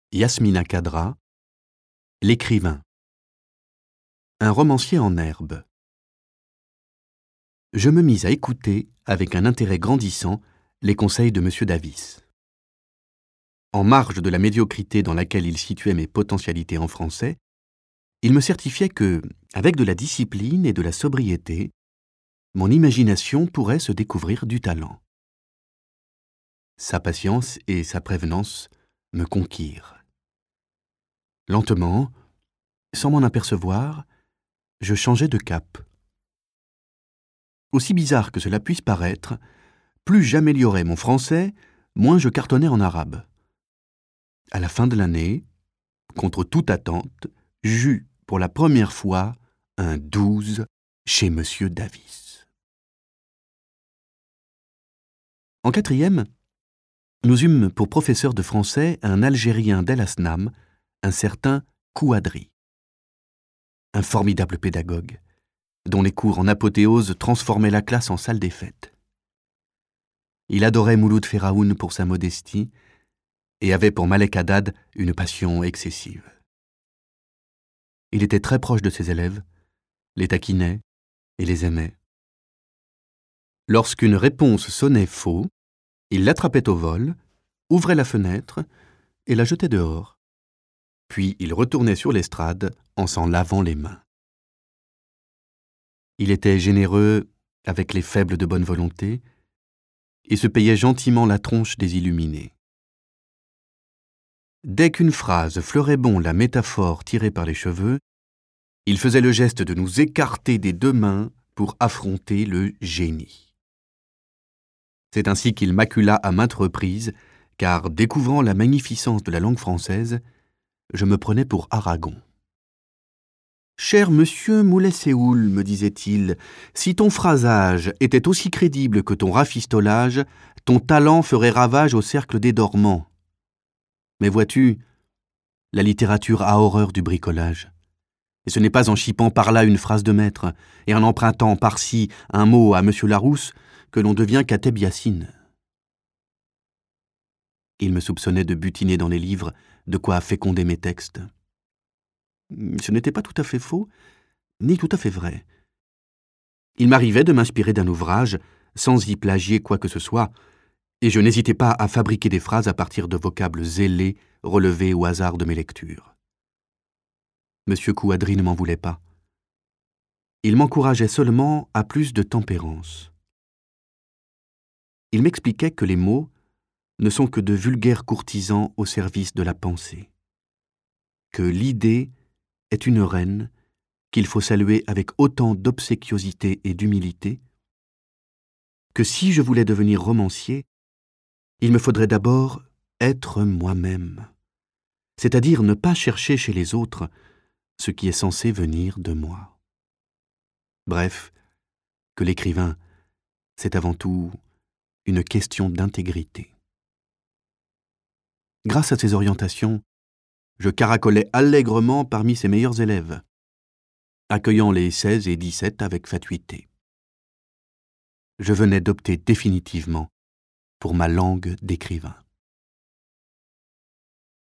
Yasmina Khadra, L'écrivain. Un romancier en herbe. Je me mis à écouter, avec un intérêt grandissant, les conseils de M. Davis. En marge de la médiocrité dans laquelle il situait mes potentialités en français, il me certifiait que, avec de la discipline et de la sobriété, mon imagination pourrait se découvrir du talent. Sa patience et sa prévenance me conquirent. Lentement, sans m'en apercevoir, je changeais de cap. Aussi bizarre que cela puisse paraître, plus j'améliorais mon français, moins je cartonnais en arabe. À la fin de l'année, contre toute attente, j'eus pour la première fois un 12 chez M. Davis. En quatrième, nous eûmes pour professeur de français un Algérien d'El Asnam, un certain Kouadri. Un formidable pédagogue, dont les cours en apothéose transformaient la classe en salle des fêtes. Il adorait Mouloud Féraoun pour sa modestie et avait pour Malek Haddad une passion excessive. Il était très proche de ses élèves, les taquinait et les aimait. Lorsqu'une réponse sonnait faux, il l'attrapait au vol, ouvrait la fenêtre et la jetait dehors. Puis il retournait sur l'estrade en s'en lavant les mains. Il était généreux avec les faibles de bonne volonté et se payait gentiment la tronche des illuminés. Dès qu'une phrase fleurait bon la métaphore tirée par les cheveux, il faisait le geste de nous écarter des deux mains pour affronter le génie. C'est ainsi qu'il m'acula à maintes reprises, car, découvrant la magnificence de la langue française, je me prenais pour Aragon. « Cher monsieur Moulet-Séoul, me disait-il, si ton phrasage était aussi crédible que ton rafistolage, ton talent ferait ravage au cercle des dormants. Mais vois-tu, la littérature a horreur du bricolage. Et ce n'est pas en chipant par là une phrase de maître, et en empruntant par-ci un mot à monsieur Larousse, que l'on devient Kateb Yassine. » Il me soupçonnait de butiner dans les livres, de quoi féconder mes textes. Ce n'était pas tout à fait faux, ni tout à fait vrai. Il m'arrivait de m'inspirer d'un ouvrage, sans y plagier quoi que ce soit, et je n'hésitais pas à fabriquer des phrases à partir de vocables zélés relevés au hasard de mes lectures. Monsieur Kouadri ne m'en voulait pas. Il m'encourageait seulement à plus de tempérance. Il m'expliquait que les mots ne sont que de vulgaires courtisans au service de la pensée, que l'idée est une reine qu'il faut saluer avec autant d'obséquiosité et d'humilité, que si je voulais devenir romancier, il me faudrait d'abord être moi-même, c'est-à-dire ne pas chercher chez les autres ce qui est censé venir de moi. Bref, que l'écrivain, c'est avant tout une question d'intégrité. Grâce à ces orientations, je caracolais allègrement parmi ses meilleurs élèves, accueillant les 16 et 17 avec fatuité. Je venais d'opter définitivement pour ma langue d'écrivain.